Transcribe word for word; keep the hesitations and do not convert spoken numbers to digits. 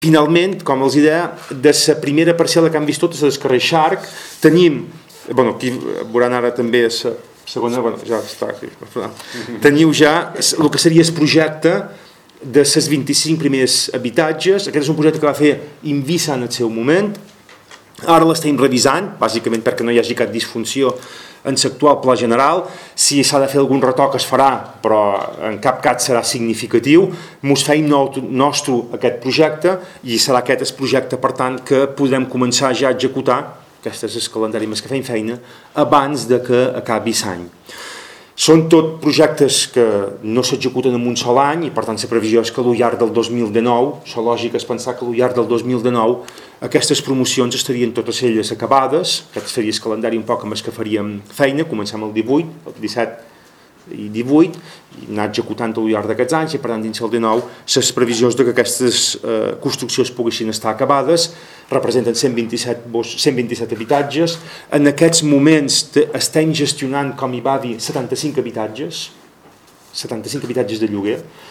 Finalment, com els deia, de la primera parcel·la que han vist totes, del carrer Xarc, tenim, bueno, aquí veuran ara també la segona, bueno, ja està aquí, teniu ja el que seria el projecte de les vint-i-cinc primers habitatges. Aquest és un projecte que va fer Invisa en el seu moment, ara l'estem revisant, bàsicament perquè no hi hagi cap disfunció en l'actual pla general. Si s'ha de fer algun retoc es farà, però en cap cas serà significatiu. Mos feim nostre aquest projecte i serà aquest el projecte, per tant, que podrem començar ja a executar, aquest és el calendari més que feim feina, abans de que acabi l'any. Són tot projectes que no s'executen en un sol any i per tant la previsió és que al llarg del dos mil dinou, la lògica és pensar que al llarg del dos mil dinou aquestes promocions estarien totes elles acabades. Aquest seria el calendari un poc amb el que faríem feina. Comencem el divuit, el disset i divuit, i anar executant al llarg d'aquests anys, i per tant dins el dinou les previsions de que aquestes eh, construccions poguessin estar acabades representen cent vint-i-set, cent vint-i-set habitatges. En aquests moments estem gestionant, com hi va dir, setanta-cinc habitatges, setanta-cinc habitatges de lloguer.